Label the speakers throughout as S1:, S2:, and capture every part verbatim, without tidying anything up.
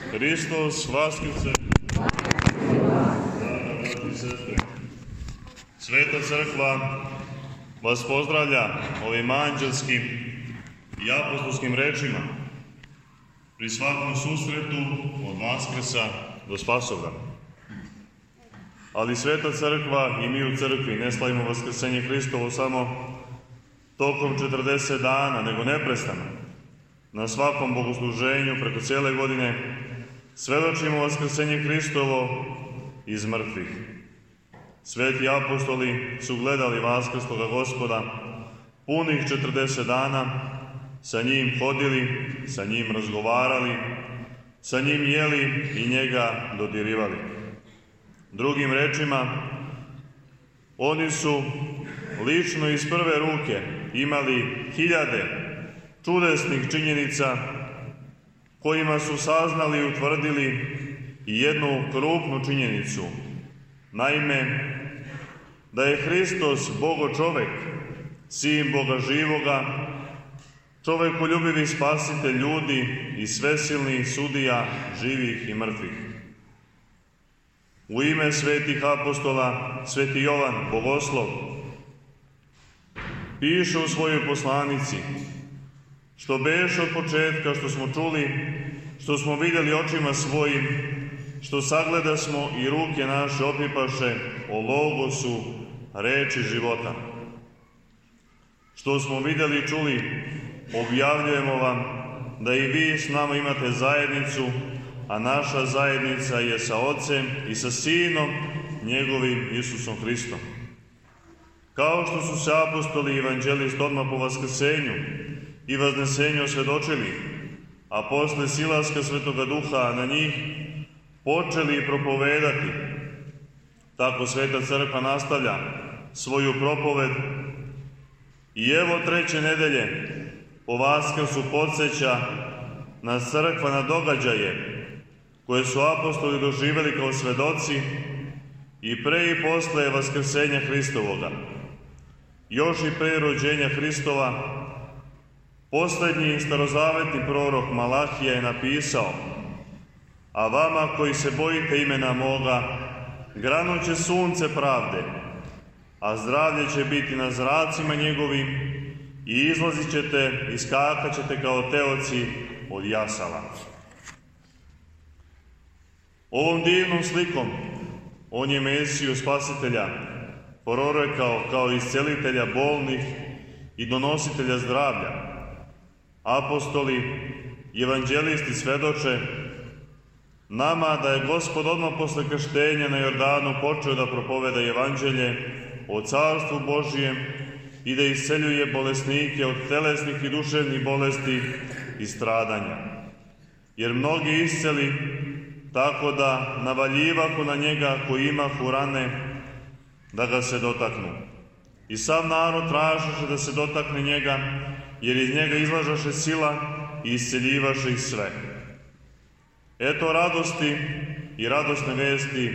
S1: Hristos vaskrse! Draga brati i sestre, Sveta Crkva vas pozdravlja ovim anđelskim i apostolskim rečima pri svakom susretu od Vaskrsa do Spasovdana. Ali Sveta Crkva i mi u Crkvi ne slavimo Vaskrsenje Hristovo samo tokom četrdeset dana, nego neprestano. Na svakom bogosluženju preko cijele godine svedočimo Vaskrsenje Hristovo iz mrtvih. Sveti apostoli su gledali vaskrsloga Gospoda punih četrdeset dana, sa njim hodili, sa njim razgovarali, sa njim jeli i njega dodirivali. Drugim rečima, oni su lično iz prve ruke imali hiljade čudesnih činjenica kojima su saznali i utvrdili i jednu krupnu činjenicu. Naime, da je Hristos Bogo čovek, Sin Boga živoga, čovekoljubivi spasitelj ljudi i svesilni sudija živih i mrtvih. U ime svetih apostola, sveti Jovan, bogoslov, piše u svojoj poslanici: što beše od početka, što smo čuli, što smo vidjeli očima svojim, što sagleda smo i ruke naše opipaše o logosu reči života. Što smo vidjeli i čuli, objavljujemo vam da i vi s nama imate zajednicu, a naša zajednica je sa Otcem i sa Sinom njegovim Isusom Hristom. Kao što su se apostoli i evanđelisti odmah po vaskrsenju i vaznesenju osvjedočili, a posle silaska Svetoga Duha na njih počeli propovedati, tako Sveta Crkva nastavlja svoju propoved i evo treće nedelje po Vaskrsu podsjeća na crkva na događaje koje su apostoli doživjeli kao svedoci i pre i posle Vaskrsenja Hristovoga. Još i pre rođenja Hristova, posljednji starozavetni prorok Malahija je napisao: a vama koji se bojite imena moga, granuće sunce pravde, a zdravlje će biti na zracima njegovim i izlazit ćete i skakat ćete kao teoci od jasala. Ovom divnom slikom on je Mesiju spasitelja prorokao kao iscelitelja bolnih i donositelja zdravlja. Apostoli i evanđelisti svedoče nama da je Gospod odmah posle krštenja na Jordanu počeo da propoveda evanđelje o Carstvu Božijem i da isceljuje bolesnike od telesnih i duševnih bolesti i stradanja. Jer mnogi isceli tako da navaljivahu na njega koji imahu rane da ga se dotaknu. I sav narod tražaše da se dotakne njega, jer iz njega izlažaše sila i isceljivaše ih sve. Eto radosti i radosne vesti.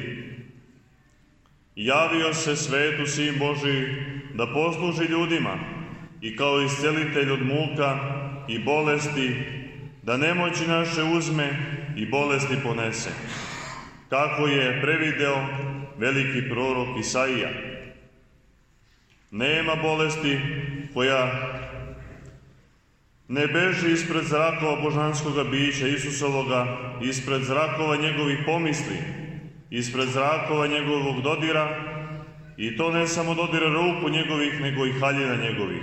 S1: Javio se svetu Sin Božiji da posluži ljudima i kao iscelitelj od muka i bolesti, da nemoći naše uzme i bolesti ponese, kako je prevideo veliki prorok Isaija. Nema bolesti koja ne beži ispred zrakova božanskoga bića Isusovoga, ispred zrakova njegovih pomisli, ispred zrakova njegovog dodira, i to ne samo dodira ruku njegovih, nego i haljina njegovih.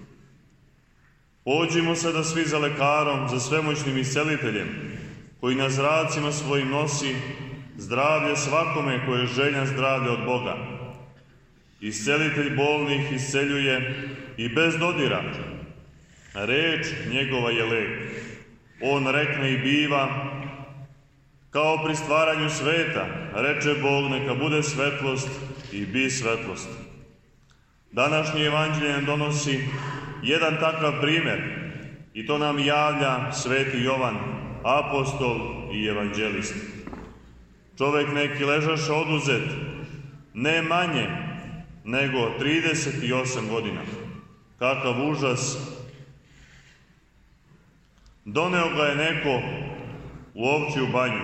S1: Pođimo sada svi za lekarom, za svemoćnim isceliteljem, koji na zracima svojim nosi zdravlje svakome koje je željan zdravlja od Boga. Iscelitelj bolnih isceljuje i bez dodira. Reč njegova je lek. On rekne i biva, kao pri stvaranju sveta, reče Bog, neka bude svetlost i bi svetlost. Današnji evanđelje nam donosi jedan takav primer i to nam javlja sveti Jovan, apostol i evanđelist. Čovek neki ležaše oduzet, ne manje nego trideset osam godina. Kakav užas! Doneo ga je neko u Ovčju banju,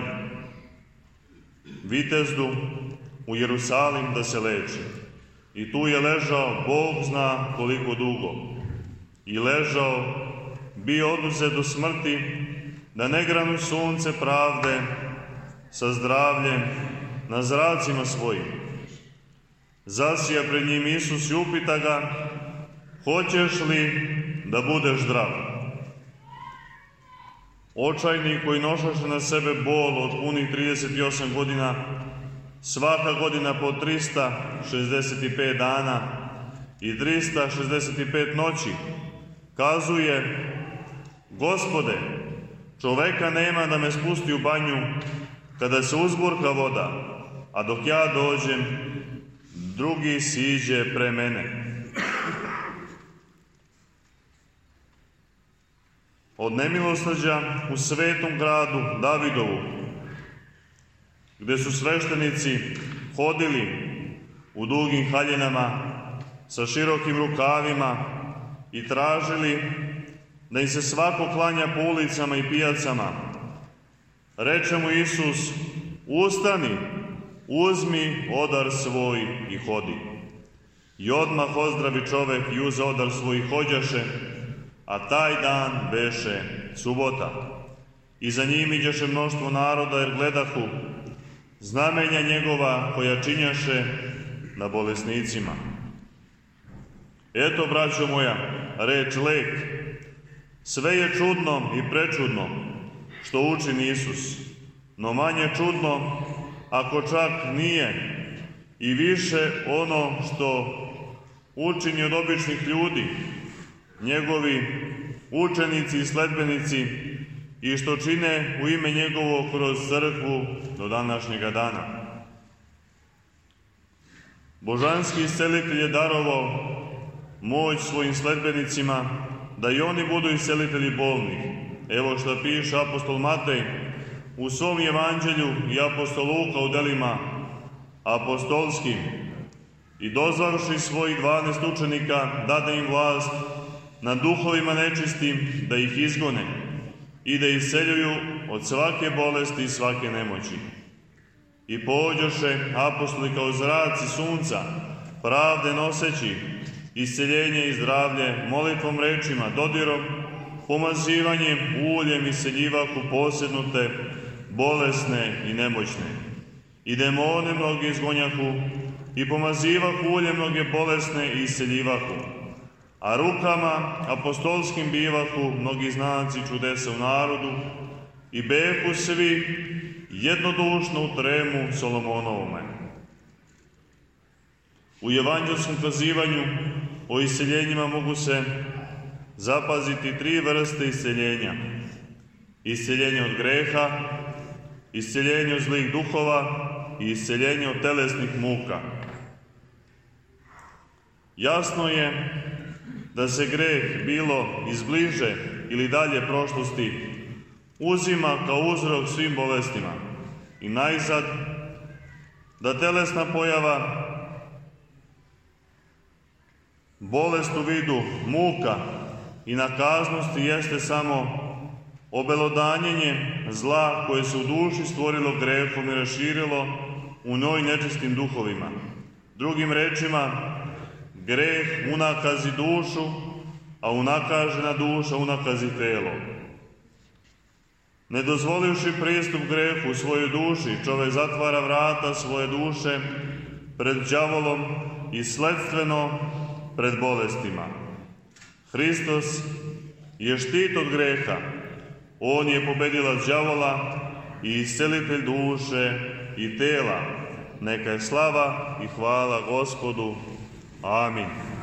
S1: Vitezdu u Jerusalim da se leči. I tu je ležao, Bog zna koliko dugo. I ležao, bio oduzet do smrti, da ne granu sunce pravde sa zdravljem na zracima svojim. Zasija pred njim Isus i upita ga, hoćeš li da budeš zdrav? Očajnik koji nošaše na sebe bol od punih trideset osam godina, svaka godina po trista šezdeset pet dana i trista šezdeset pet noći, kazuje, Gospode, čoveka nema da me spusti u banju kada se uzburka voda, a dok ja dođem, drugi siđe pre mene. Od nemilosrđa u svetom gradu Davidovu, gde su sveštenici hodili u dugim haljinama sa širokim rukavima i tražili da im se svako klanja po ulicama i pijacama, reče mu Isus, ustani, uzmi odar svoj i hodi. I odmah ozdravi čovek i uze odar svoj i hođaše, a taj dan beše subota. I za njim iđeše mnoštvo naroda, jer gledahu znamenja njegova koja činjaše na bolesnicima. Eto, braćo moja, reč lek. Sve je čudno i prečudno što učini Isus, no manje čudno ako čak nije i više ono što učini od običnih ljudi, njegovi učenici i sledbenici, i što čine u ime njegovo kroz crkvu do današnjega dana. Božanski iscelitelj je darovao moć svojim sledbenicima da i oni budu iscelitelji bolnih. Evo što piše apostol Matej u svom evanđelju i apostol Luka u delima apostolskim. I dozvavši svojih dvanaest učenika, dade im vlast nad duhovima nečistim da ih izgone i da isceljuju od svake bolesti i svake nemoći. I pođoše apostoli kao zraci sunca, pravde noseći, isceljenje i zdravlje molitvom rečima, dodirom, pomazivanjem, uljem isceljivahu posednute, bolesne i nemoćne. I demone mnogi izgonjahu i pomazivahu ulje mnoge bolesne i isceljivahu. A rukama apostolskim bivahu mnogi znaci čudesa u narodu i behu svi jednodušno u tremu Solomonovome. U evanđelskom kazivanju o isceljenjima mogu se zapaziti tri vrste isceljenja. Isceljenje od greha, isceljenje od zlih duhova i isceljenje od telesnih muka. Jasno je da se greh, bilo iz bliže ili dalje prošlosti, uzima kao uzrok svim bolestima. I najzad, da telesna pojava, bolest u vidu muka i nakaznosti jeste samo obelodanjenje zla koje se u duši stvorilo grehom i raširilo u njoj nečistim duhovima. Drugim rečima, greh unakazi dušu, a unakažena duša unakazi telo. Ne dozvolivši pristup grehu u svojoj duši, čovek zatvara vrata svoje duše pred đavolom i sledstveno pred bolestima. Hristos je štit od greha. On je pobedilac đavola i iscelitelj duše i tela. Neka je slava i hvala Gospodu. Amin.